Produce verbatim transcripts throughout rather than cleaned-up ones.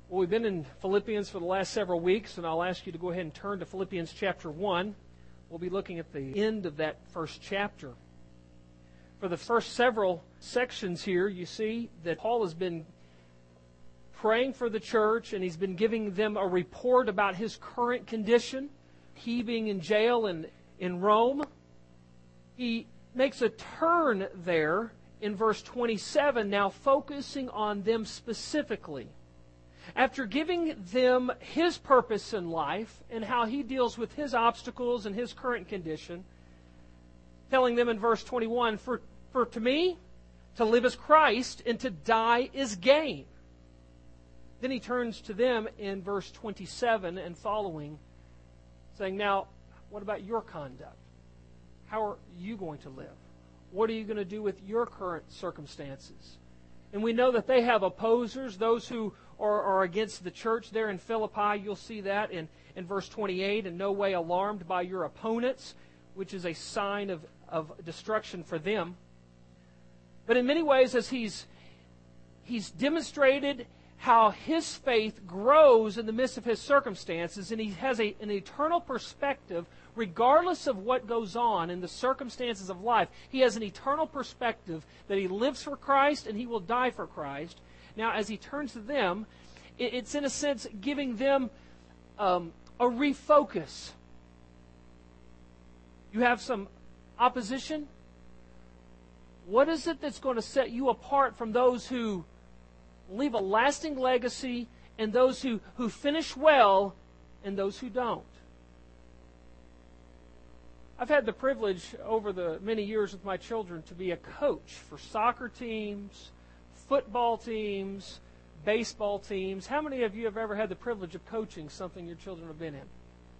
Well, we've been in Philippians for the last several weeks, and I'll ask you to go ahead and turn to Philippians chapter one. We'll be looking at the end of that first chapter. For the first several sections here, you see that Paul has been praying for the church, and he's been giving them a report about his current condition. He being in jail in, in Rome. He makes a turn there in verse twenty-seven, now focusing on them specifically. After giving them his purpose in life and how he deals with his obstacles and his current condition, telling them in verse twenty-one, For, for to me, to live is Christ, and to die is gain. Then he turns to them in verse twenty-seven and following, saying, Now, what about your conduct? How are you going to live? What are you going to do with your current circumstances? And we know that they have opposers, those who are, are against the church there in Philippi. You'll see that in, in verse twenty-eight, in no way alarmed by your opponents, which is a sign of, of destruction for them. But in many ways, as he's, he's demonstrated how his faith grows in the midst of his circumstances, and he has a, an eternal perspective regardless of what goes on in the circumstances of life. He has an eternal perspective that he lives for Christ and he will die for Christ. Now, as he turns to them, it, it's in a sense giving them um, a refocus. You have some opposition. What is it that's going to set you apart from those who leave a lasting legacy, and those who, who finish well, and those who don't? I've had the privilege over the many years with my children to be a coach for soccer teams, football teams, baseball teams. How many of you have ever had the privilege of coaching something your children have been in?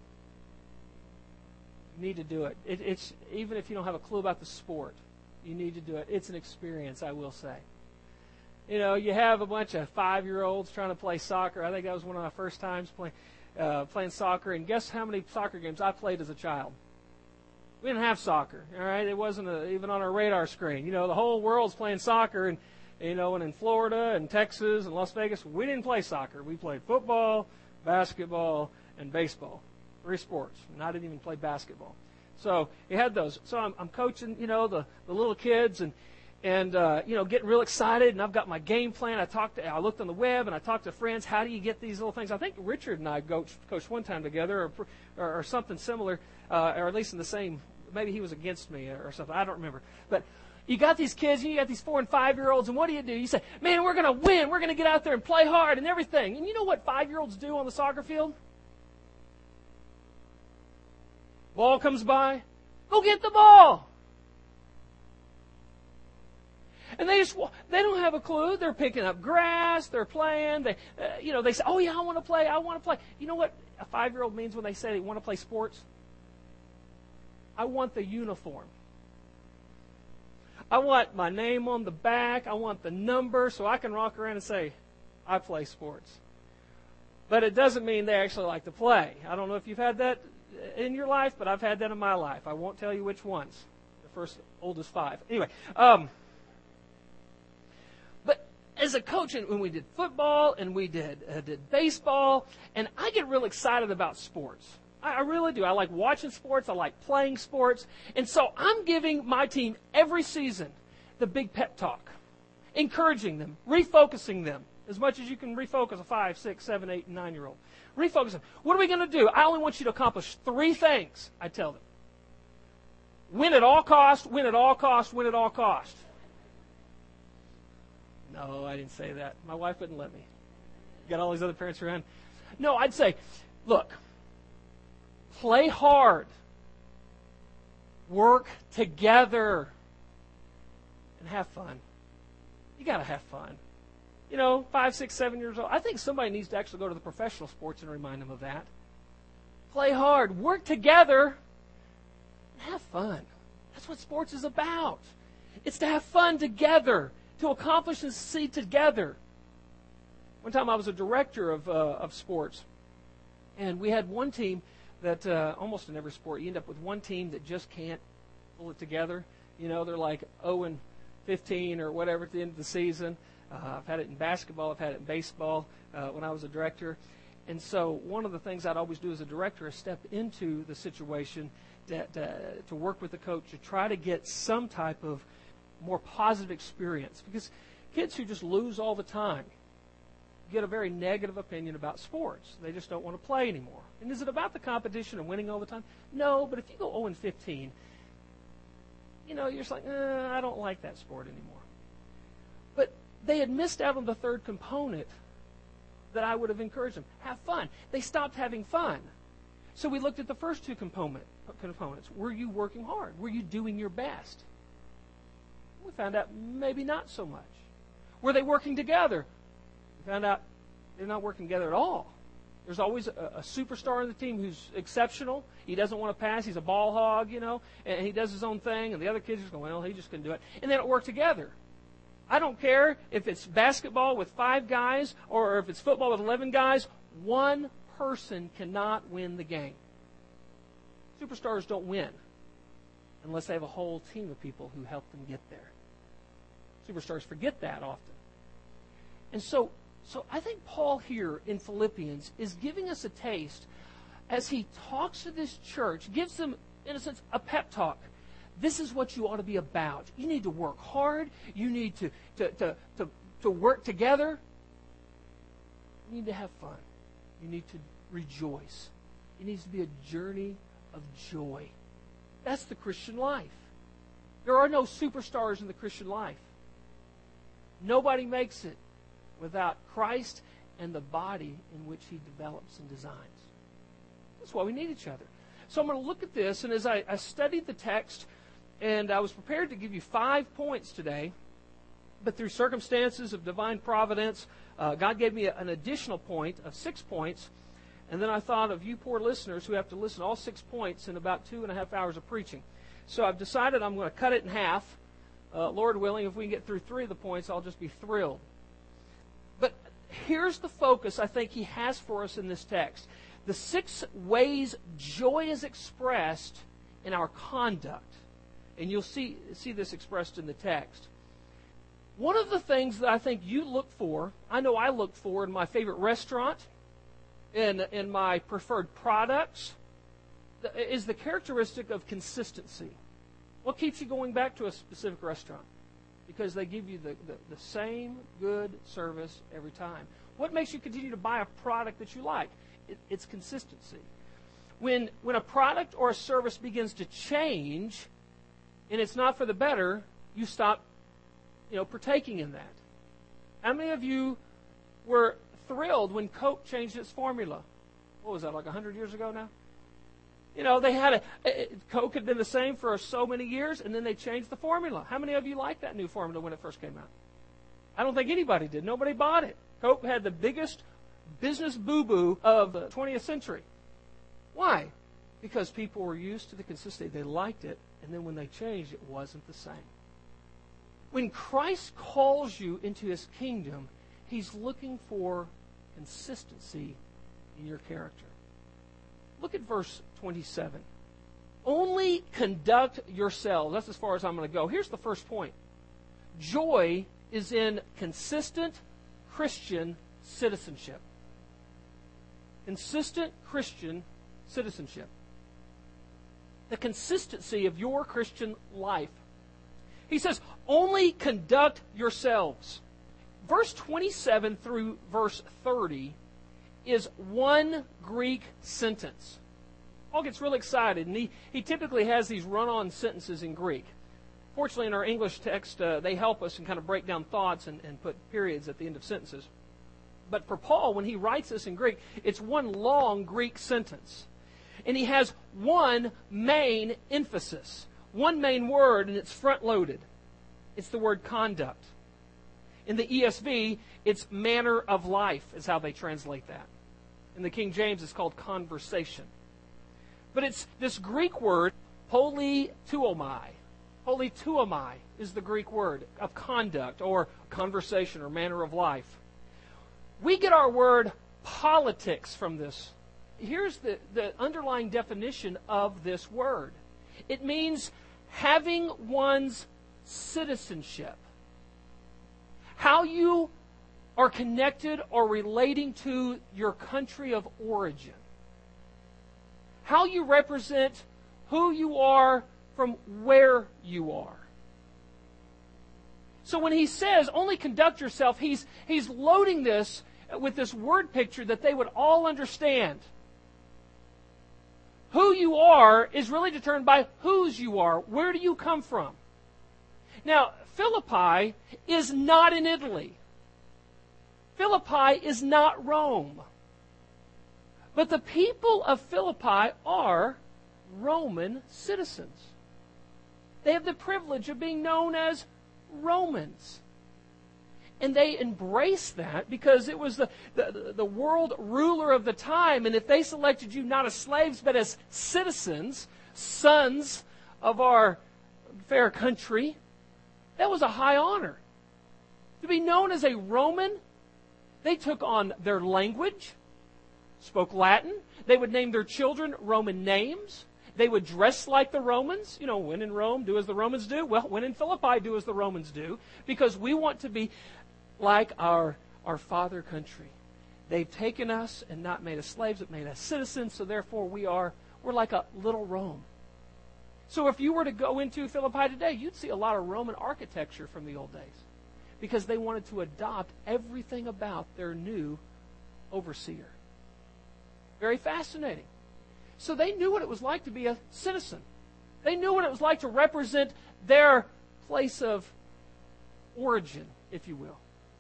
You need to do it. it. It's even if you don't have a clue about the sport, you need to do it. It's an experience, I will say. You know, you have a bunch of five-year-olds trying to play soccer. I think that was one of my first times playing uh, playing soccer. And guess how many soccer games I played as a child? We didn't have soccer, all right? It wasn't a, even on our radar screen. You know, the whole world's playing soccer, and you know, and in Florida and Texas and Las Vegas, we didn't play soccer. We played football, basketball, and baseball. Three sports. And I didn't even play basketball. So you had those. So I'm, I'm coaching, you know, the, the little kids, and and uh, you know, getting real excited. And I've got my game plan. I talked. To, I looked on the web, and I talked to friends. How do you get these little things? I think Richard and I coached, coached one time together, or, or, or something similar. Uh, or at least in the same, maybe he was against me or something. I don't remember. But you got these kids, you got these four and five-year-olds, and what do you do? You say, man, we're going to win. We're going to get out there and play hard and everything. And you know what five-year-olds do on the soccer field? Ball comes by, go get the ball. And they just, they don't have a clue. They're picking up grass. They're playing. They, uh, you know, they say, oh, yeah, I want to play. I want to play. You know what a five-year-old means when they say they want to play sports? I want the uniform. I want my name on the back. I want the number so I can walk around and say, I play sports. But it doesn't mean they actually like to play. I don't know if you've had that in your life, but I've had that in my life. I won't tell you which ones. The first oldest five. Anyway, um, but as a coach, and when we did football and we did uh, did baseball, and I get real excited about sports. I really do. I like watching sports. I like playing sports. And so I'm giving my team every season the big pep talk, encouraging them, refocusing them as much as you can refocus a five, six, seven, eight, and nine-year-old. Refocus them. What are we going to do? I only want you to accomplish three things, I tell them. Win at all cost, win at all cost, win at all cost. No, I didn't say that. My wife wouldn't let me. Got all these other parents around. No, I'd say, look, play hard. Work together. And have fun. You got to have fun. You know, five, six, seven years old. I think somebody needs to actually go to the professional sports and remind them of that. Play hard. Work together. And have fun. That's what sports is about. It's to have fun together. To accomplish and succeed together. One time I was a director of, uh, of sports. And we had one team that uh, almost in every sport, you end up with one team that just can't pull it together. You know, they're like oh and fifteen or whatever at the end of the season. Uh, I've had it in basketball. I've had it in baseball uh, when I was a director. And so one of the things I'd always do as a director is step into the situation that, uh, to work with the coach to try to get some type of more positive experience. Because kids who just lose all the time get a very negative opinion about sports. They just don't want to play anymore. And is it about the competition and winning all the time? No, but if you go oh and fifteen, you know, you're just like, eh, I don't like that sport anymore. But they had missed out on the third component that I would have encouraged them. Have fun. They stopped having fun. So we looked at the first two component, components. Were you working hard? Were you doing your best? We found out maybe not so much. Were they working together? We found out they're not working together at all. There's always a, a superstar on the team who's exceptional. He doesn't want to pass. He's a ball hog, you know, and he does his own thing, and the other kids just go, well, he just couldn't do it. And they don't work together. I don't care if it's basketball with five guys or if it's football with eleven guys. One person cannot win the game. Superstars don't win unless they have a whole team of people who help them get there. Superstars forget that often. And so, so I think Paul here in Philippians is giving us a taste as he talks to this church, gives them, in a sense, a pep talk. This is what you ought to be about. You need to work hard. You need to, to, to, to, to work together. You need to have fun. You need to rejoice. It needs to be a journey of joy. That's the Christian life. There are no superstars in the Christian life. Nobody makes it without Christ and the body in which He develops and designs. That's why we need each other. So I'm going to look at this, and as I, I studied the text, and I was prepared to give you five points today, but through circumstances of divine providence, uh, God gave me a, an additional point of six points, and then I thought of you poor listeners who have to listen to all six points in about two and a half hours of preaching. So I've decided I'm going to cut it in half. Uh, Lord willing, if we can get through three of the points, I'll just be thrilled. But here's the focus I think he has for us in this text. The six ways joy is expressed in our conduct. And you'll see, see this expressed in the text. One of the things that I think you look for, I know I look for in my favorite restaurant, in, in my preferred products, is the characteristic of consistency. What keeps you going back to a specific restaurant? Because they give you the, the, the same good service every time. What makes you continue to buy a product that you like? It, it's consistency. When, when a product or a service begins to change, and it's not for the better, you stop, you know, partaking in that. How many of you were thrilled when Coke changed its formula? What was that, like one hundred years ago now? You know, they had a, a Coke had been the same for so many years, and then they changed the formula. How many of you liked that new formula when it first came out? I don't think anybody did. Nobody bought it. Coke had the biggest business boo-boo of the twentieth century. Why? Because people were used to the consistency. They liked it, and then when they changed, it wasn't the same. When Christ calls you into His kingdom, He's looking for consistency in your character. Look at verse twenty-seven. Only conduct yourselves. That's as far as I'm going to go. Here's the first point. Joy is in consistent Christian citizenship. Consistent Christian citizenship. The consistency of your Christian life. He says, only conduct yourselves. Verse twenty-seven through verse thirty is one Greek sentence. Paul gets really excited, and he, he typically has these run-on sentences in Greek. Fortunately, in our English text, uh, they help us and kind of break down thoughts and, and put periods at the end of sentences. But for Paul, when he writes this in Greek, it's one long Greek sentence. And he has one main emphasis, one main word, and it's front-loaded. It's the word conduct. In the E S V, it's manner of life is how they translate that. In the King James, it's called conversation. But it's this Greek word, polituomai. Polituomai is the Greek word of conduct or conversation or manner of life. We get our word politics from this. Here's the, the underlying definition of this word. It means having one's citizenship. how you are connected or relating to your country of origin. How you represent who you are from where you are. So when he says, only conduct yourself, he's, he's loading this with this word picture that they would all understand. Who you are is really determined by whose you are. Where do you come from? Now, Philippi is not in Italy. Philippi is not Rome. But the people of Philippi are Roman citizens. They have the privilege of being known as Romans. And they embraced that because it was the, the, the world ruler of the time. And if they selected you not as slaves but as citizens, sons of our fair country, that was a high honor. To be known as a Roman, they took on their language, spoke Latin. They would name their children Roman names. They would dress like the Romans. You know, when in Rome, do as the Romans do. Well, when in Philippi, do as the Romans do. Because we want to be like our, our father country. They've taken us and not made us slaves, but made us citizens. So therefore, we are, we're like a little Rome. So if you were to go into Philippi today, you'd see a lot of Roman architecture from the old days. Because they wanted to adopt everything about their new overseer. Very fascinating. So they knew what it was like to be a citizen. They knew what it was like to represent their place of origin, if you will.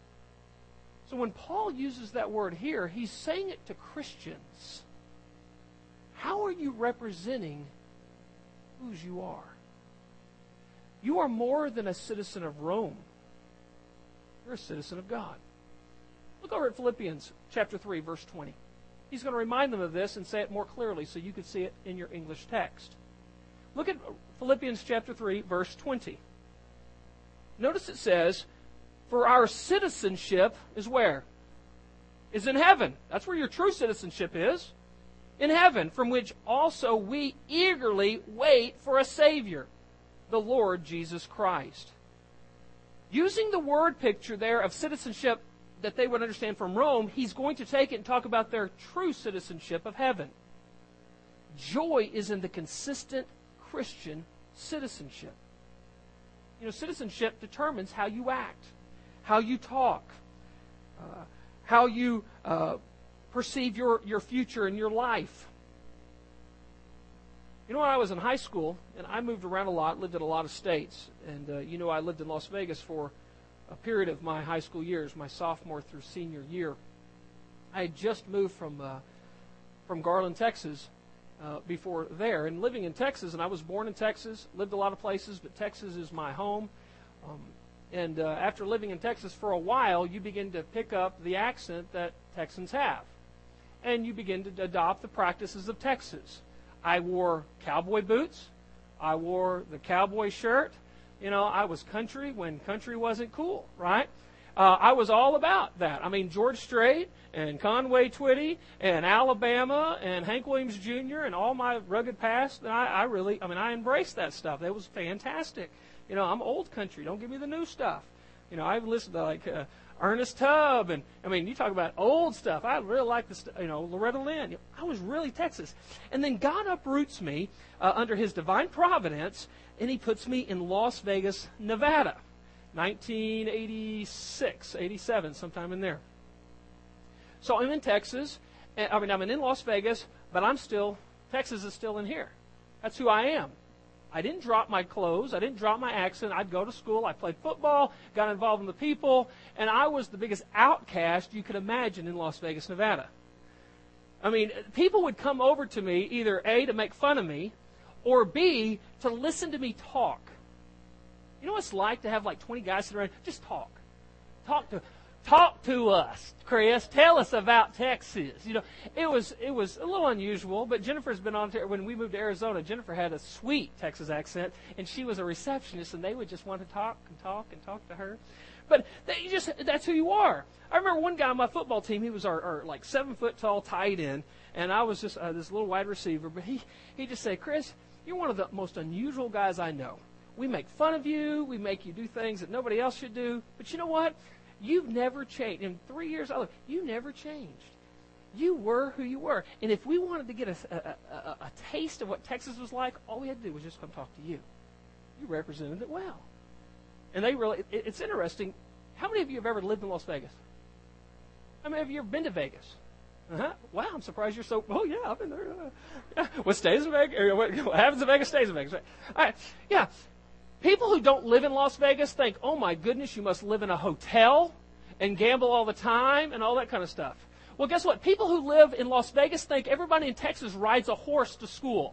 So when Paul uses that word here, he's saying it to Christians. How are you representing whose you are? You are more than a citizen of Rome. You're a citizen of God. Look over at Philippians chapter three, verse twenty. He's going to remind them of this and say it more clearly so you can see it in your English text. Look at Philippians chapter three, verse twenty. Notice it says, for our citizenship is where? Is in heaven. That's where your true citizenship is. In heaven, from which also we eagerly wait for a Savior, the Lord Jesus Christ. Using the word picture there of citizenship that they would understand from Rome, he's going to take it and talk about their true citizenship of heaven. Joy is in the consistent Christian citizenship. You know, citizenship determines how you act, how you talk, uh, how you uh, perceive your, your future and your life. You know, when I was in high school, and I moved around a lot, lived in a lot of states, and uh, you know, I lived in Las Vegas for a period of my high school years, my sophomore through senior year. I had just moved from uh, from Garland, Texas, uh, before there, and living in Texas, and I was born in Texas, lived a lot of places, but Texas is my home. Um, and uh, after living in Texas for a while, you begin to pick up the accent that Texans have, and you begin to adopt the practices of Texas. I wore cowboy boots. I wore the cowboy shirt. You know, I was country when country wasn't cool, right? Uh, I was all about that. I mean, George Strait and Conway Twitty and Alabama and Hank Williams Junior and all my rugged past, I, I really, I mean, I embraced that stuff. That was fantastic. You know, I'm old country. Don't give me the new stuff. You know, I've listened to like uh, Ernest Tubb, and I mean, you talk about old stuff. I really like this, you know, Loretta Lynn. I was really Texas. And then God uproots me uh, under His divine providence, and He puts me in Las Vegas, Nevada, nineteen eighty-six, eighty-seven, sometime in there. So I'm in Texas. And, I mean, I'm in Las Vegas, but I'm still, Texas is still in here. That's who I am. I didn't drop my clothes. I didn't drop my accent. I'd go to school. I played football, got involved in the people, and I was the biggest outcast you could imagine in Las Vegas, Nevada. I mean, people would come over to me either A, to make fun of me, or B, to listen to me talk. You know what it's like to have like twenty guys sitting around? Just talk. Talk to talk to us, Chris. Tell us about Texas. You know, it was it was a little unusual, but Jennifer's been on to, when we moved to Arizona, Jennifer had a sweet Texas accent, and she was a receptionist, and they would just want to talk and talk and talk to her. But they just that's who you are. I remember one guy on my football team, he was our, our like seven foot tall tight end, and I was just uh, this little wide receiver, but he, he just said, Chris, you're one of the most unusual guys I know. We make fun of you. We make you do things that nobody else should do. But you know what? You've never changed. In three years, I lived, you never changed. You were who you were. And if we wanted to get a, a, a, a taste of what Texas was like, all we had to do was just come talk to you. You represented it well. And they really, it, it's interesting. How many of you have ever lived in Las Vegas? How many of you have been to Vegas? Uh-huh. Wow, I'm surprised you're so, oh yeah, I've been there. Uh, yeah. What stays in Vegas? What, what happens in Vegas stays in Vegas. Right? All right. Yeah. People who don't live in Las Vegas think, oh my goodness, you must live in a hotel and gamble all the time and all that kind of stuff. Well, guess what? People who live in Las Vegas think everybody in Texas rides a horse to school.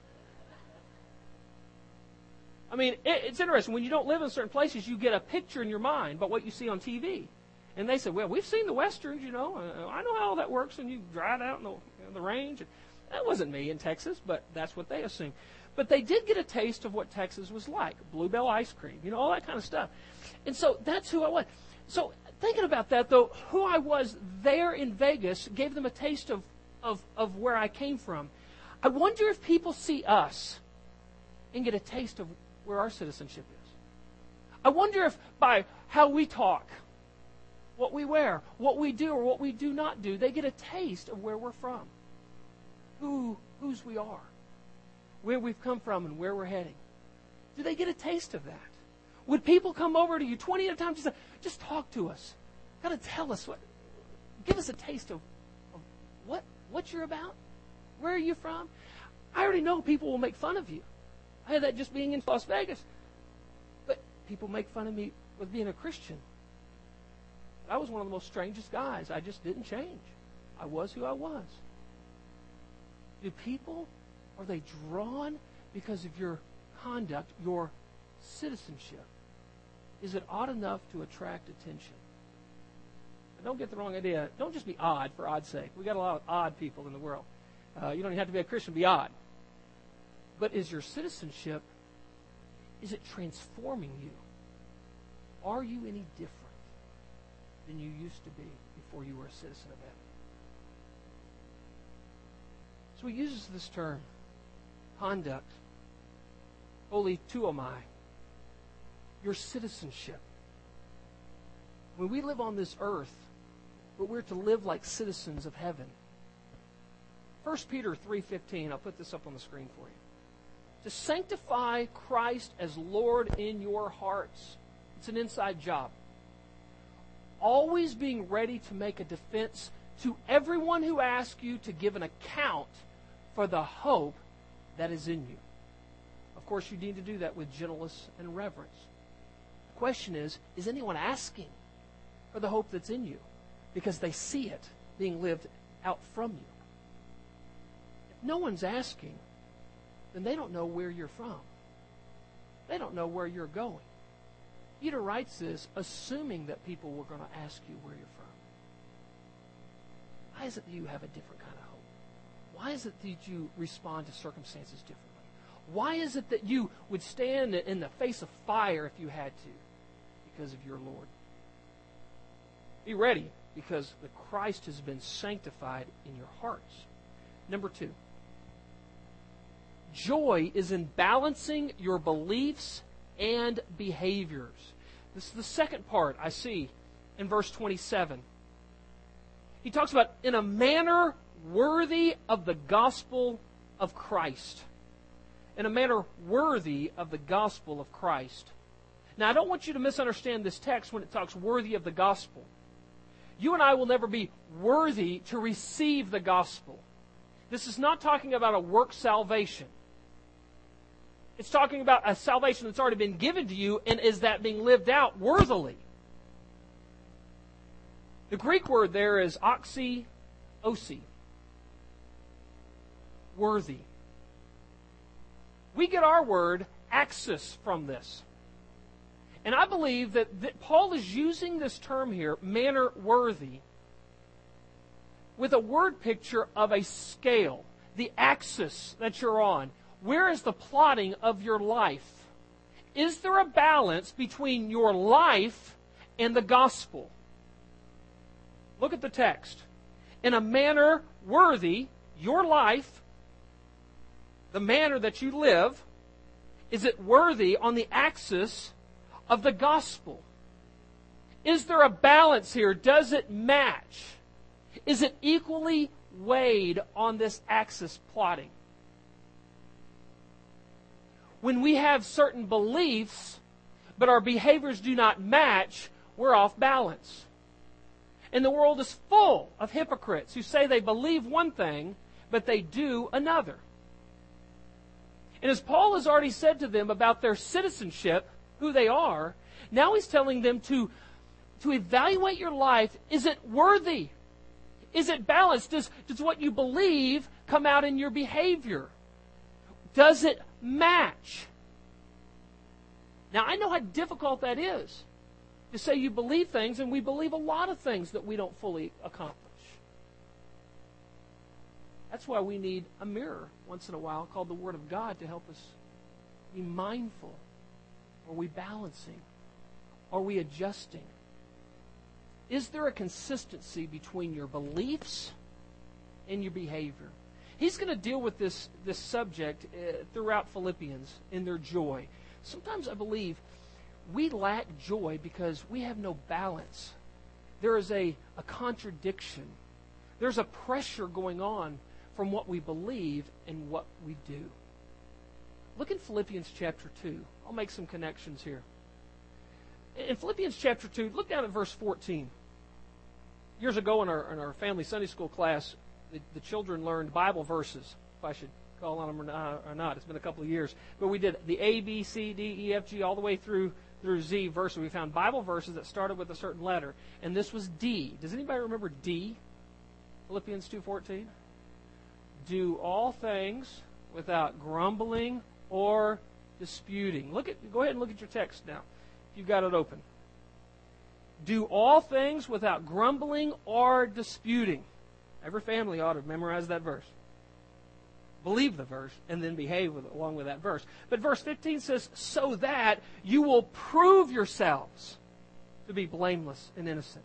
I mean, it, it's interesting. When you don't live in certain places, you get a picture in your mind about what you see on T V. And they said, well, we've seen the Westerns, you know. Uh, I know how all that works, and you drive out in the, in the range. And that wasn't me in Texas, but that's what they assumed. But they did get a taste of what Texas was like. Bluebell ice cream, you know, all that kind of stuff. And so that's who I was. So thinking about that, though, who I was there in Vegas gave them a taste of, of, of where I came from. I wonder if people see us and get a taste of where our citizenship is. I wonder if by how we talk, what we wear, what we do or what we do not do, they get a taste of where we're from, who whose we are, where we've come from and where we're heading. Do they get a taste of that? Would people come over to you twenty at a time, just, just talk to us? Kind of tell us, what, give us a taste of, of what, what you're about? Where are you from? I already know people will make fun of you. I had that just being in Las Vegas. But people make fun of me with being a Christian. I was one of the most strangest guys. I just didn't change. I was who I was. Do people, are they drawn because of your conduct, your citizenship? Is it odd enough to attract attention? And don't get the wrong idea. Don't just be odd for odd's sake. We got a lot of odd people in the world. Uh, you don't even have to be a Christian to be odd. But is your citizenship, is it transforming you? Are you any different than you used to be before you were a citizen of heaven? So he uses this term, conduct, holy tuomai, your citizenship. When we live on this earth, but we're to live like citizens of heaven. First Peter three fifteen, I'll put this up on the screen for you. To sanctify Christ as Lord in your hearts. It's an inside job. Always being ready to make a defense to everyone who asks you to give an account for the hope that is in you. Of course, you need to do that with gentleness and reverence. The question is, is anyone asking for the hope that's in you? Because they see it being lived out from you. If no one's asking, then they don't know where you're from. They don't know where you're going. Peter writes this assuming that people were going to ask you where you're from. Why is it that you have a different kind of hope? Why is it that you respond to circumstances differently? Why is it that you would stand in the face of fire if you had to? Because of your Lord. Be ready, because the Christ has been sanctified in your hearts. Number two. Joy is in balancing your beliefs and behaviors. This is the second part I see in verse twenty-seven. He talks about in a manner worthy of the gospel of Christ. In a manner worthy of the gospel of Christ. Now, I don't want you to misunderstand this text when it talks worthy of the gospel. You and I will never be worthy to receive the gospel. This is not talking about a work salvation. It's talking about a salvation that's already been given to you, and is that being lived out worthily? The Greek word there is oxy, osi. Worthy. We get our word axis from this. And I believe that, that Paul is using this term here, manner worthy, with a word picture of a scale, the axis that you're on. Where is the plotting of your life? Is there a balance between your life and the gospel? Look at the text. In a manner worthy, your life, the manner that you live, is it worthy on the axis of the gospel? Is there a balance here? Does it match? Is it equally weighed on this axis plotting? When we have certain beliefs, but our behaviors do not match, we're off balance. And the world is full of hypocrites who say they believe one thing, but they do another. And as Paul has already said to them about their citizenship, who they are, now he's telling them to, to evaluate your life. Is it worthy? Is it balanced? Does, does what you believe come out in your behavior? Does it match? Now, I know how difficult that is to say you believe things, and we believe a lot of things that we don't fully accomplish. That's why we need a mirror once in a while called the Word of God to help us be mindful. Are we balancing? Are we adjusting? Is there a consistency between your beliefs and your behavior? He's going to deal with this, this subject uh, throughout Philippians in their joy. Sometimes I believe we lack joy because we have no balance. There is a, a contradiction. There's a pressure going on from what we believe and what we do. Look in Philippians chapter two. I'll make some connections here. In Philippians chapter two, look down at verse fourteen. Years ago in our, in our family Sunday school class, the, the children learned Bible verses, if I should call on them or not, or not. It's been a couple of years. But we did the A, B, C, D, E, F, G, all the way through, through Z verses. We found Bible verses that started with a certain letter. And this was D. Does anybody remember D? Philippians two fourteen. Do all things without grumbling or disputing. Look at, go ahead and look at your text now, if you've got it open. Do all things without grumbling or disputing. Every family ought to memorize that verse. Believe the verse and then behave with, along with that verse. But verse fifteen says, so that you will prove yourselves to be blameless and innocent,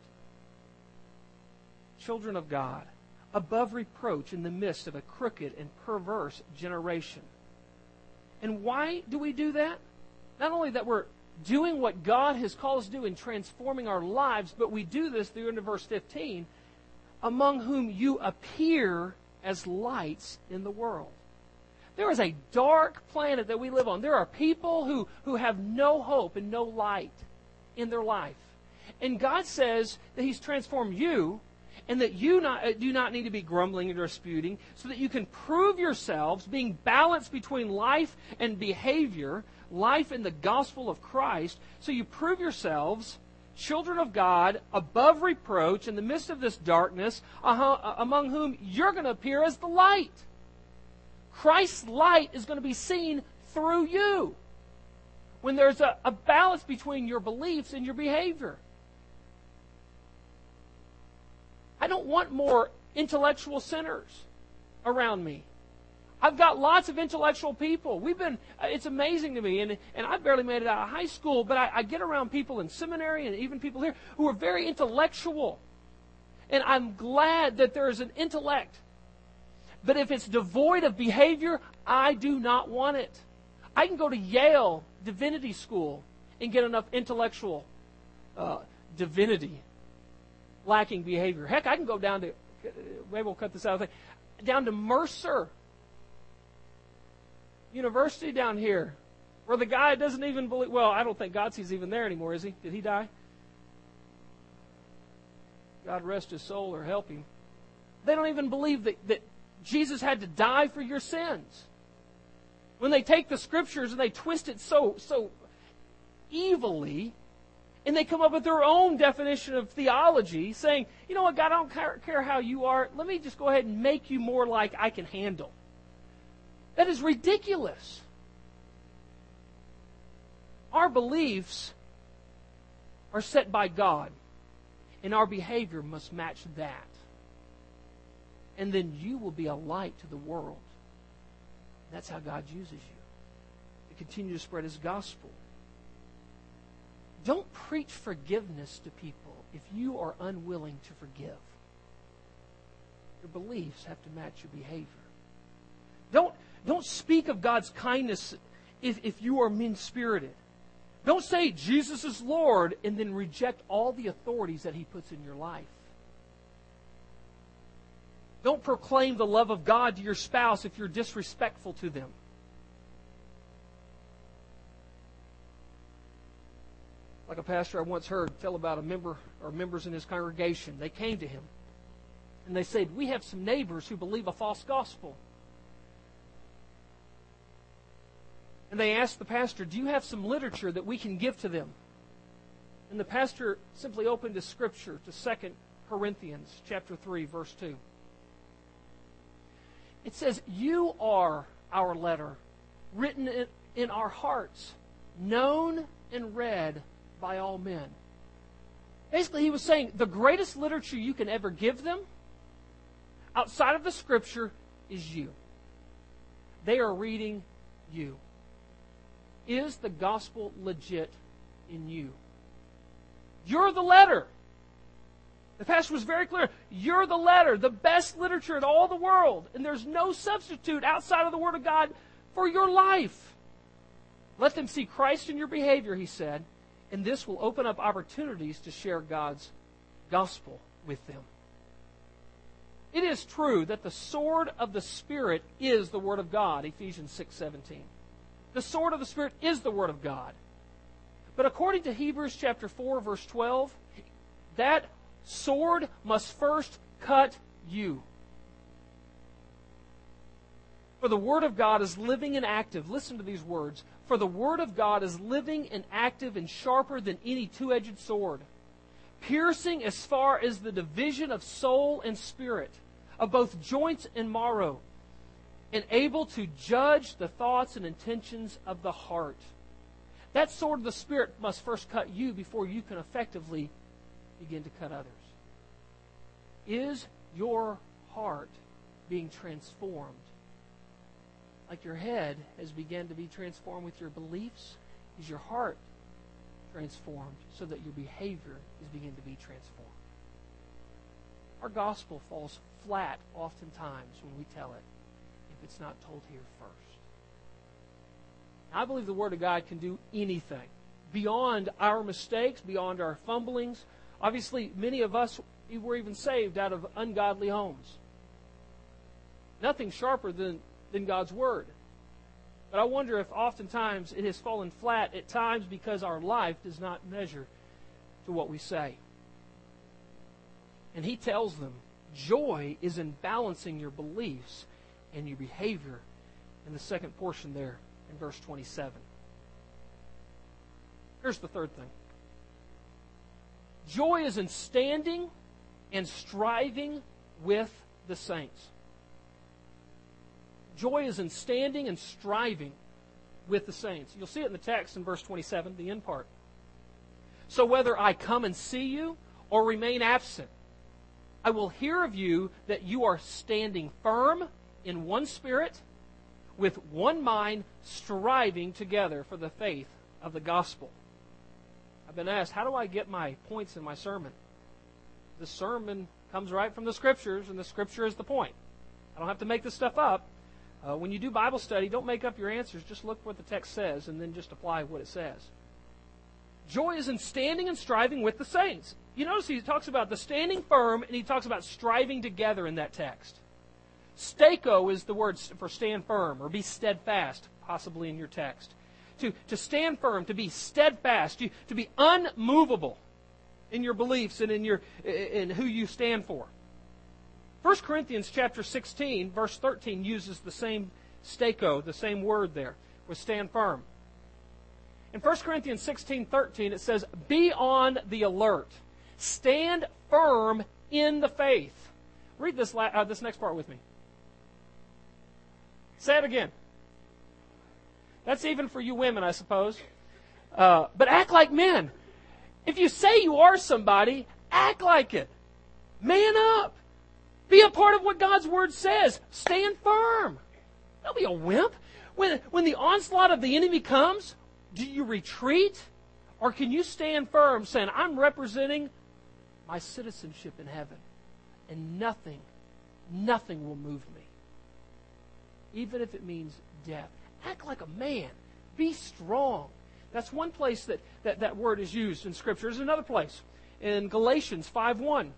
children of God, above reproach in the midst of a crooked and perverse generation. And why do we do that? Not only that we're doing what God has called us to do in transforming our lives, but we do this through into verse fifteen, among whom you appear as lights in the world. There is a dark planet that we live on. There are people who, who have no hope and no light in their life. And God says that He's transformed you, and that you not, do not need to be grumbling and disputing, so that you can prove yourselves being balanced between life and behavior, life in the gospel of Christ. So you prove yourselves children of God, above reproach in the midst of this darkness, uh, among whom you're going to appear as the light. Christ's light is going to be seen through you when there's a, a balance between your beliefs and your behavior. I don't want more intellectual sinners around me. I've got lots of intellectual people. We've been, it's amazing to me, and, and I barely made it out of high school, but I, I get around people in seminary and even people here who are very intellectual. And I'm glad that there is an intellect. But if it's devoid of behavior, I do not want it. I can go to Yale Divinity School and get enough intellectual uh, divinity lacking behavior. Heck, I can go down to, maybe we'll cut this out, down to Mercer University down here, where the guy doesn't even believe, well, I don't think God's even there anymore, is he? Did he die? God rest his soul or help him. They don't even believe that, that Jesus had to die for your sins. When they take the scriptures and they twist it so, so evilly, and they come up with their own definition of theology, saying, you know what, God, I don't care, care how you are. Let me just go ahead and make you more like I can handle. That is ridiculous. Our beliefs are set by God, and our behavior must match that. And then you will be a light to the world. That's how God uses you to continue to spread His gospel. Don't preach forgiveness to people if you are unwilling to forgive. Your beliefs have to match your behavior. Don't, don't speak of God's kindness if, if you are mean-spirited. Don't say Jesus is Lord and then reject all the authorities that He puts in your life. Don't proclaim the love of God to your spouse if you're disrespectful to them. Like a pastor I once heard tell about a member or members in his congregation. They came to him and they said, "We have some neighbors who believe a false gospel." And they asked the pastor, "Do you have some literature that we can give to them?" And the pastor simply opened his scripture to Second Corinthians chapter three, verse two. It says, "You are our letter, written in, in our hearts, known and read by all men." Basically, he was saying the greatest literature you can ever give them outside of the Scripture is you. They are reading you. Is the gospel legit in you? You're the letter. The pastor was very clear. You're the letter, the best literature in all the world. And there's no substitute outside of the Word of God for your life. Let them see Christ in your behavior, he said, and this will open up opportunities to share God's gospel with them. It is true that the sword of the Spirit is the Word of God, Ephesians six seventeen. The sword of the Spirit is the Word of God. But according to Hebrews chapter four, verse twelve, that sword must first cut you. For the Word of God is living and active. Listen to these words. For the Word of God is living and active and sharper than any two-edged sword, piercing as far as the division of soul and spirit, of both joints and marrow, and able to judge the thoughts and intentions of the heart. That sword of the Spirit must first cut you before you can effectively begin to cut others. Is your heart being transformed? Like your head has begun to be transformed with your beliefs, is your heart transformed so that your behavior is beginning to be transformed? Our gospel falls flat oftentimes when we tell it if it's not told here first. I believe the Word of God can do anything beyond our mistakes, beyond our fumblings. Obviously, many of us were even saved out of ungodly homes. Nothing sharper than, than God's Word. But I wonder if oftentimes it has fallen flat at times because our life does not measure to what we say. And he tells them, joy is in balancing your beliefs and your behavior in the second portion there in verse twenty-seven. Here's the third thing. Joy is in standing and striving with the saints. Joy is in standing and striving with the saints. You'll see it in the text in verse twenty-seven, the end part. So whether I come and see you or remain absent, I will hear of you that you are standing firm in one spirit, with one mind, striving together for the faith of the gospel. I've been asked, how do I get my points in my sermon? The sermon comes right from the Scriptures, and the Scripture is the point. I don't have to make this stuff up. Uh, when you do Bible study, don't make up your answers. Just look what the text says, and then just apply what it says. Joy is in standing and striving with the saints. You notice he talks about the standing firm, and he talks about striving together in that text. Stako is the word for stand firm, or be steadfast, possibly in your text. To, to stand firm, to be steadfast, to, to be unmovable in your beliefs and in your in who you stand for. First Corinthians chapter sixteen, verse thirteen uses the same stako, the same word there, with stand firm. In First Corinthians sixteen thirteen, it says, be on the alert. Stand firm in the faith. Read this, uh, this next part with me. Say it again. That's even for you women, I suppose. Uh, but act like men. If you say you are somebody, act like it. Man up. Be a part of what God's Word says. Stand firm. Don't be a wimp. When, when the onslaught of the enemy comes, do you retreat? Or can you stand firm saying, I'm representing my citizenship in heaven, and nothing, nothing will move me, even if it means death. Act like a man. Be strong. That's one place that that, that word is used in Scripture. There's another place in Galatians five one.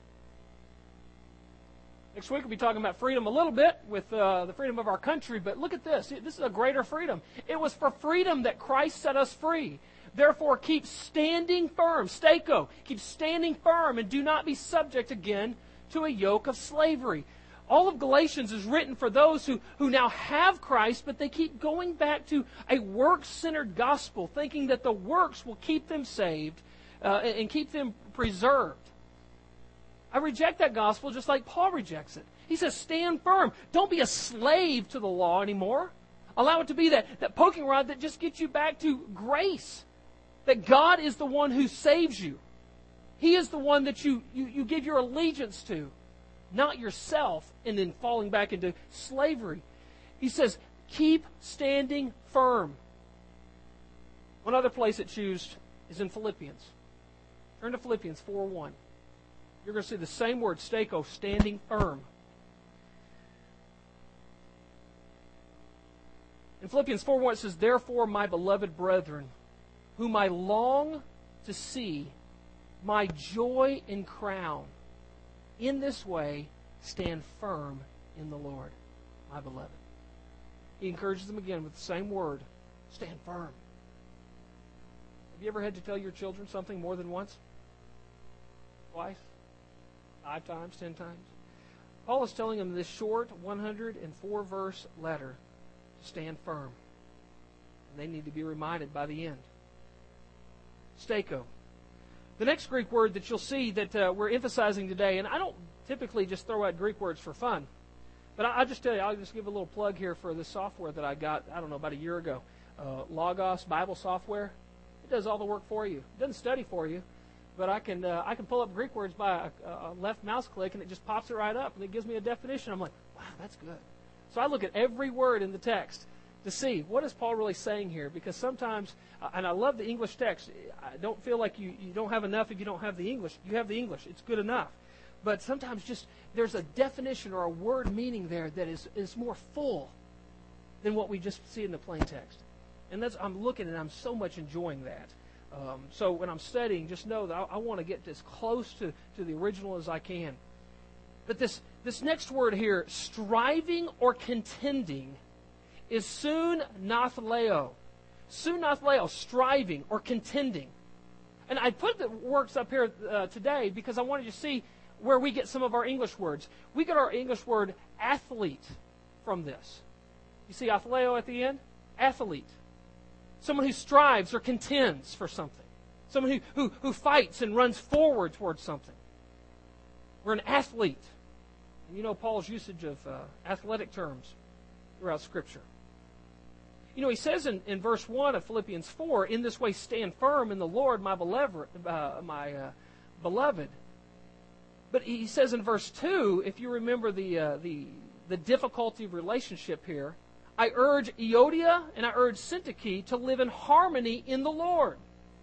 Next week we'll be talking about freedom a little bit with uh, the freedom of our country, but look at this. This is a greater freedom. It was for freedom that Christ set us free. Therefore keep standing firm, stako, keep standing firm and do not be subject again to a yoke of slavery. All of Galatians is written for those who, who now have Christ, but they keep going back to a work-centered gospel, thinking that the works will keep them saved uh, and keep them preserved. I reject that gospel just like Paul rejects it. He says, stand firm. Don't be a slave to the law anymore. Allow it to be that, that poking rod that just gets you back to grace. That God is the one who saves you. He is the one that you, you, you give your allegiance to, not yourself, and then falling back into slavery. He says, keep standing firm. One other place it's used is in Philippians. Turn to Philippians four one. You're going to see the same word, stako, standing firm. In Philippians four one it says, therefore, my beloved brethren, whom I long to see, my joy and crown, in this way stand firm in the Lord, my beloved. He encourages them again with the same word, stand firm. Have you ever had to tell your children something more than once? Twice? Five times? Ten times? Paul is telling them this short one hundred four verse letter to stand firm. And they need to be reminded by the end. Stako. The next Greek word that you'll see that uh, we're emphasizing today, and I don't typically just throw out Greek words for fun, but I, I'll just tell you, I'll just give a little plug here for this software that I got, I don't know, about a year ago. Uh, Logos Bible software. It does all the work for you. It doesn't study for you, but I can uh, I can pull up Greek words by a, a left mouse click, and it just pops it right up, and it gives me a definition. I'm like, wow, that's good. So I look at every word in the text to see what is Paul really saying here, because sometimes, and I love the English text, I don't feel like you, you don't have enough if you don't have the English. You have the English. It's good enough. But sometimes just there's a definition or a word meaning there that is, is more full than what we just see in the plain text. And that's I'm looking and I'm so much enjoying that. Um, so when I'm studying, just know that I, I want to get as close to, to the original as I can. But this, this next word here, striving or contending, is soon nathleo. Soon nathleo, striving or contending. And I put the works up here uh, today because I wanted you to see where we get some of our English words. We get our English word athlete from this. You see athleo at the end? Athlete. Someone who strives or contends for something. Someone who, who, who fights and runs forward towards something. We're an athlete. And you know Paul's usage of uh, athletic terms throughout Scripture. You know, he says in, in verse one of Philippians four, in this way stand firm in the Lord, my beloved. Uh, my, uh, beloved. But he says in verse two, if you remember the, uh, the, the difficulty of relationship here, I urge Euodia and I urge Syntyche to live in harmony in the Lord.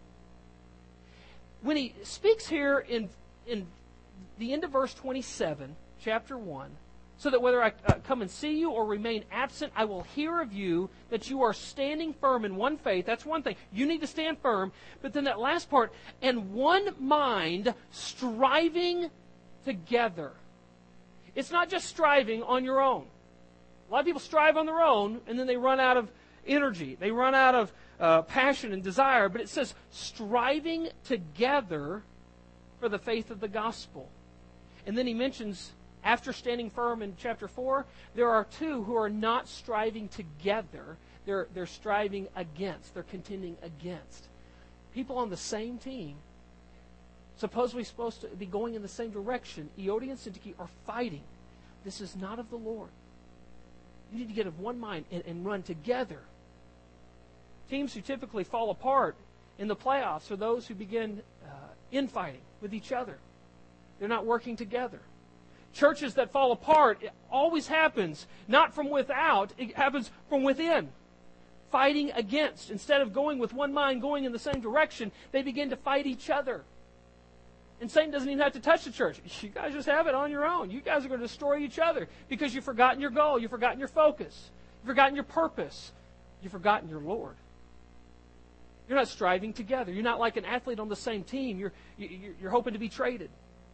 When he speaks here in, in the end of verse twenty-seven, chapter one, so that whether I uh, come and see you or remain absent, I will hear of you that you are standing firm in one faith. That's one thing. You need to stand firm. But then that last part, and one mind striving together. It's not just striving on your own. A lot of people strive on their own, and then they run out of energy. They run out of uh, passion and desire. But it says striving together for the faith of the gospel. And then he mentions, after standing firm in chapter four, there are two who are not striving together. They're, they're striving against. They're contending against. People on the same team, supposedly supposed to be going in the same direction, Euodia and Syntyche are fighting. This is not of the Lord. You need to get of one mind and, and run together. Teams who typically fall apart in the playoffs are those who begin uh, infighting with each other. They're not working together. Churches that fall apart, it always happens not from without, it happens from within. Fighting against. Instead of going with one mind, going in the same direction, they begin to fight each other. And Satan doesn't even have to touch the church. You guys just have it on your own. You guys are going to destroy each other because you've forgotten your goal. You've forgotten your focus. You've forgotten your purpose. You've forgotten your Lord. You're not striving together. You're not like an athlete on the same team. You're, you're, you're hoping to be traded.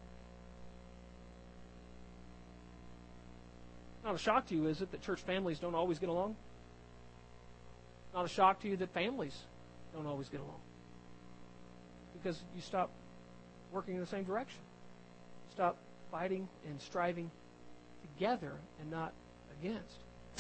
Not a shock to you, is it, that church families don't always get along? Not a shock to you that families don't always get along. Because you stop working in the same direction. Stop fighting and striving together and not against.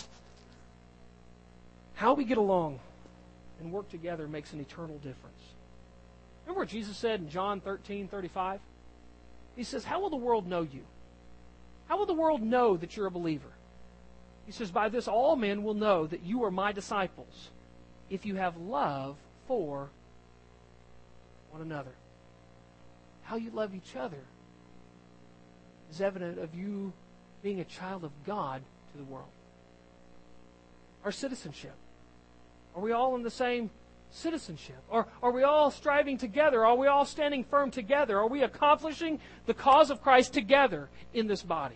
How we get along and work together makes an eternal difference. Remember what Jesus said in John thirteen thirty-five? He says, how will the world know you? How will the world know that you're a believer? He says, by this all men will know that you are my disciples, if you have love for one another. How you love each other is evident of you being a child of God to the world. Our citizenship. Are we all in the same citizenship? Or are we all striving together? Are we all standing firm together? Are we accomplishing the cause of Christ together in this body?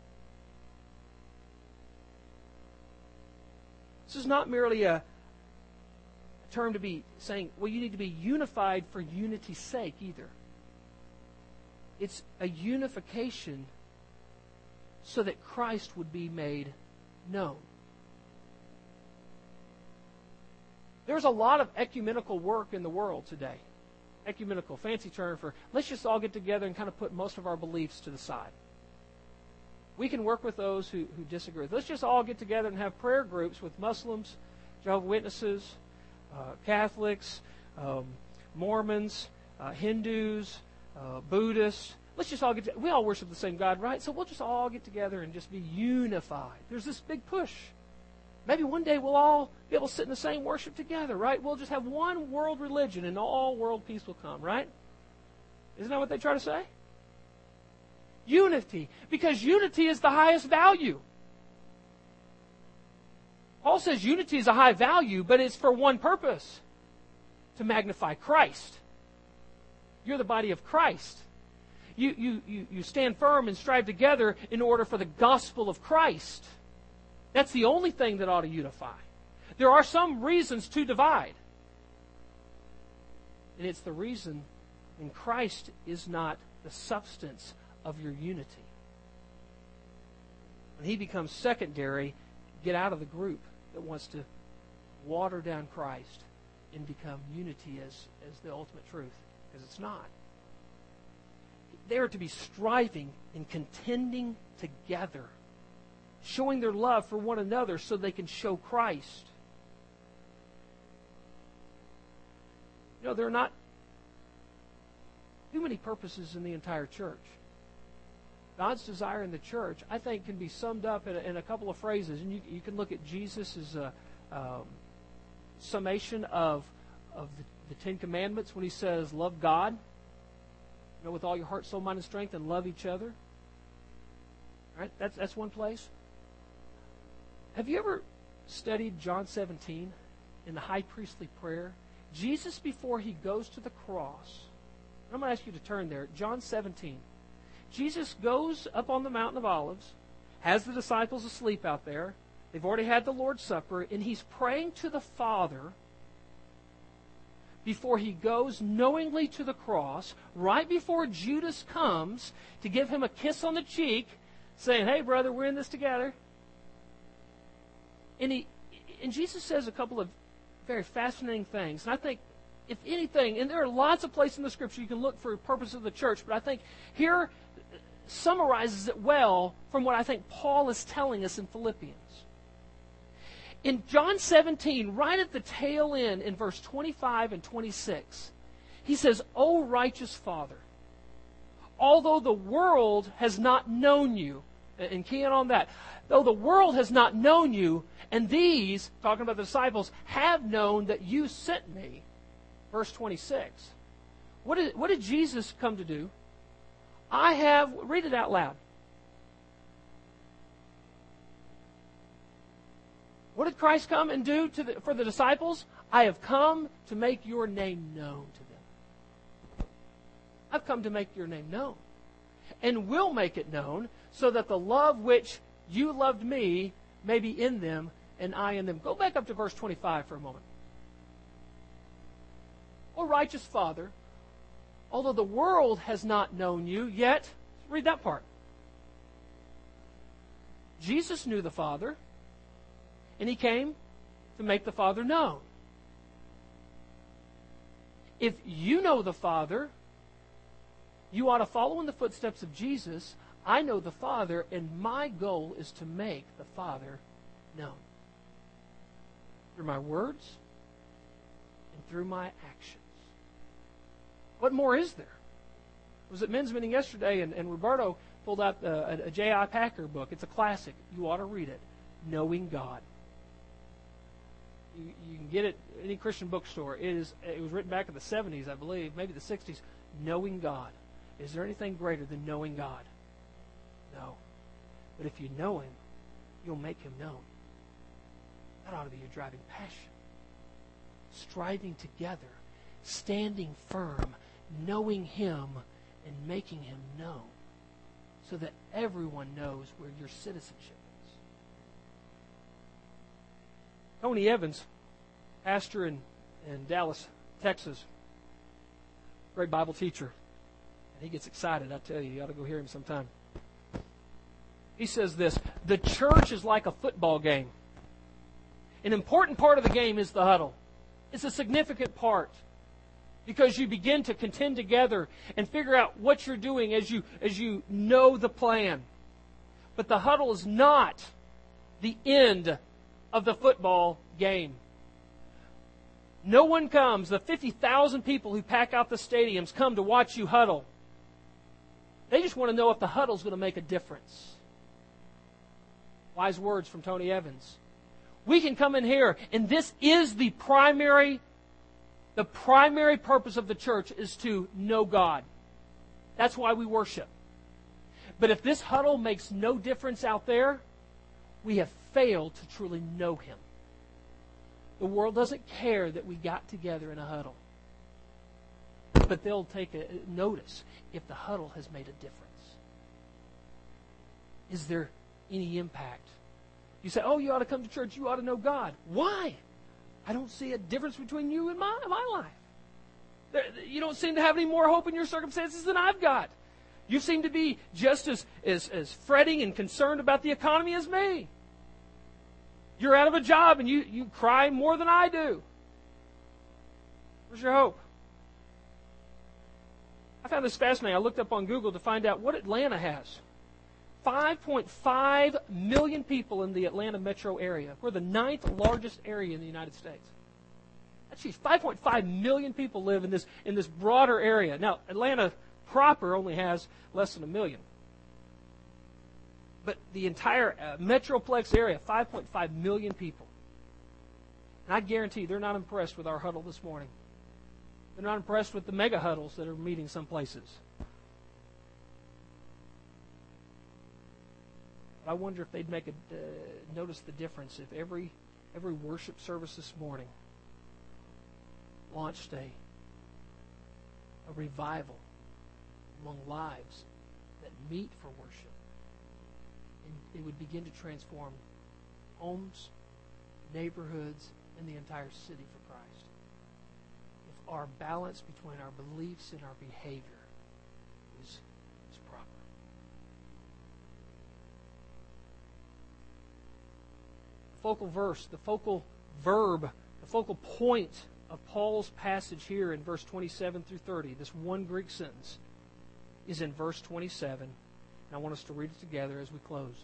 This is not merely a, a term to be saying, well, you need to be unified for unity's sake either. It's a unification so that Christ would be made known. There's a lot of ecumenical work in the world today. Ecumenical, fancy term for let's just all get together and kind of put most of our beliefs to the side. We can work with those who, who disagree with. Let's just all get together and have prayer groups with Muslims, Jehovah's Witnesses, uh, Catholics, um, Mormons, uh, Hindus, uh, Buddhists. Let's just all get together. We all worship the same God, right? So we'll just all get together and just be unified. There's this big push. Maybe one day we'll all be able to sit in the same worship together, right? We'll just have one world religion and all world peace will come, right? Isn't that what they try to say? Unity. Because unity is the highest value. Paul says unity is a high value, but it's for one purpose. To magnify Christ. You're the body of Christ. You, you, you, you stand firm and strive together in order for the gospel of Christ. That's the only thing that ought to unify. There are some reasons to divide. And it's the reason when Christ is not the substance of your unity. When He becomes secondary, get out of the group that wants to water down Christ and become unity as, as the ultimate truth. Because it's not. They are to be striving and contending together, showing their love for one another so they can show Christ. You know, there are not too many purposes in the entire church. God's desire in the church, I think, can be summed up in a, in a couple of phrases. And you, you can look at Jesus as a um, summation of, of the, the Ten Commandments when He says, love God, you know, with all your heart, soul, mind, and strength, and love each other. All right? That's, that's one place. Have you ever studied John seventeen in the high priestly prayer? Jesus, before He goes to the cross, I'm going to ask you to turn there. John seventeen. Jesus goes up on the Mountain of Olives, has the disciples asleep out there. They've already had the Lord's Supper, and He's praying to the Father before He goes knowingly to the cross, right before Judas comes to give Him a kiss on the cheek, saying, hey, brother, we're in this together. And, he, and Jesus says a couple of very fascinating things. And I think, if anything, and there are lots of places in the Scripture you can look for the purpose of the church, but I think here summarizes it well from what I think Paul is telling us in Philippians. In John seventeen, right at the tail end, in verse twenty-five and twenty-six, he says, O righteous Father, although the world has not known you, and key in on that, though the world has not known you, and these, talking about the disciples, have known that you sent me. Verse twenty-six. What did, what did Jesus come to do? I have, read it out loud. What did Christ come and do to the, for the disciples? I have come to make your name known to them. I've come to make your name known. And will make it known so that the love which you loved me may be in them and I in them. Go back up to verse twenty-five for a moment. O righteous Father, although the world has not known you, yet, read that part. Jesus knew the Father, and He came to make the Father known. If you know the Father, you ought to follow in the footsteps of Jesus. I know the Father, and my goal is to make the Father known. Through my words and through my actions. What more is there? I was at men's meeting yesterday, and, and Roberto pulled out a, a J I Packer book. It's a classic. You ought to read it. Knowing God. You, you can get it at any Christian bookstore. It is. It was written back in the seventies, I believe, maybe the sixties. Knowing God. Is there anything greater than knowing God? No. But if you know Him, you'll make Him known. That ought to be your driving passion. Striving together, standing firm, knowing Him, and making Him known, so that everyone knows where your citizenship is. Tony Evans, pastor in, in Dallas, Texas, great Bible teacher. And he gets excited, I tell you. You ought to go hear him sometime. He says this: the church is like a football game. An important part of the game is the huddle. It's a significant part, because you begin to contend together and figure out what you're doing as you as you know the plan. But the huddle is not the end of the football game. No one comes. The fifty thousand people who pack out the stadiums come to watch you huddle. They just want to know if the huddle is going to make a difference. Wise words from Tony Evans. We can come in here, and this is the primary, the primary purpose of the church is to know God. That's why we worship. But if this huddle makes no difference out there, we have failed to truly know Him. The world doesn't care that we got together in a huddle. But they'll take a notice if the huddle has made a difference. Is there any impact? You say, oh, you ought to come to church, you ought to know God. Why? I don't see a difference between you and my, my life. There, you don't seem to have any more hope in your circumstances than I've got. You seem to be just as, as, as fretting and concerned about the economy as me. You're out of a job and you, you cry more than I do. Where's your hope? I found this fascinating. I looked up on Google to find out what Atlanta has. five point five million people in the Atlanta metro area. We're the ninth largest area in the United States. That's huge. five point five million people live in this in this broader area. Now, Atlanta proper only has less than a million. But the entire uh, metroplex area, five point five million people. And I guarantee they're not impressed with our huddle this morning. They're not impressed with the mega huddles that are meeting some places. But I wonder if they'd make a uh, notice the difference if every every worship service this morning launched a a revival among lives that meet for worship. And it would begin to transform homes, neighborhoods, and the entire city for Christ. If our balance between our beliefs and our behavior is, is proper. The focal verse, the focal verb, the focal point of Paul's passage here in verse twenty-seven through thirty, this one Greek sentence, is in verse twenty-seven. And I want us to read it together as we close.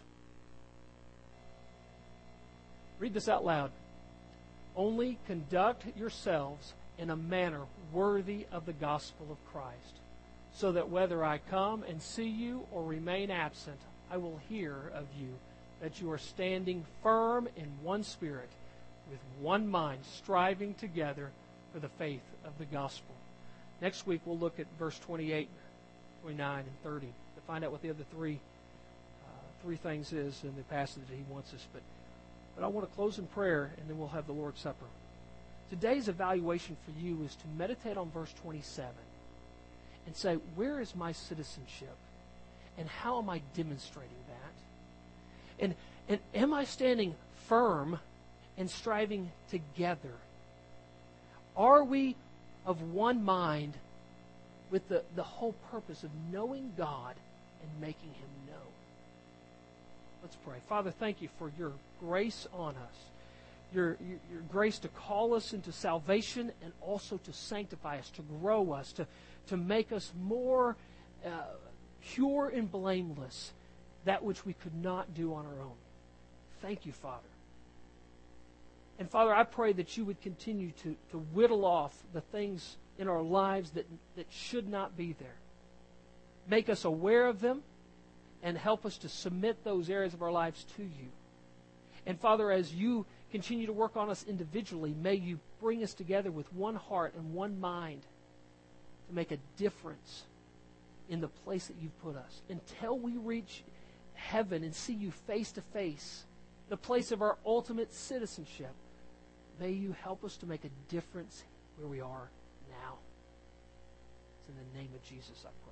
Read this out loud. Only conduct yourselves in a manner worthy of the gospel of Christ, so that whether I come and see you or remain absent, I will hear of you that you are standing firm in one spirit, with one mind, striving together for the faith of the gospel. Next week we'll look at verse twenty-eight, twenty-nine, and thirty to find out what the other three uh, three things is in the passage that he wants us. But but I want to close in prayer, and then we'll have the Lord's Supper. Today's evaluation for you is to meditate on verse twenty-seven and say, where is my citizenship? And how am I demonstrating that? And, and am I standing firm and striving together? Are we of one mind with the, the whole purpose of knowing God and making Him known. Let's pray. Father, thank you for your grace on us, your, your, your grace to call us into salvation and also to sanctify us, to grow us, to, to make us more uh, pure and blameless, that which we could not do on our own. Thank you, Father. And Father, I pray that you would continue to, to whittle off the things in our lives that, that should not be there. Make us aware of them and help us to submit those areas of our lives to you. And Father, as you continue to work on us individually, may you bring us together with one heart and one mind to make a difference in the place that you've put us. Until we reach heaven and see you face to face, the place of our ultimate citizenship, may you help us to make a difference where we are now. It's in the name of Jesus I pray.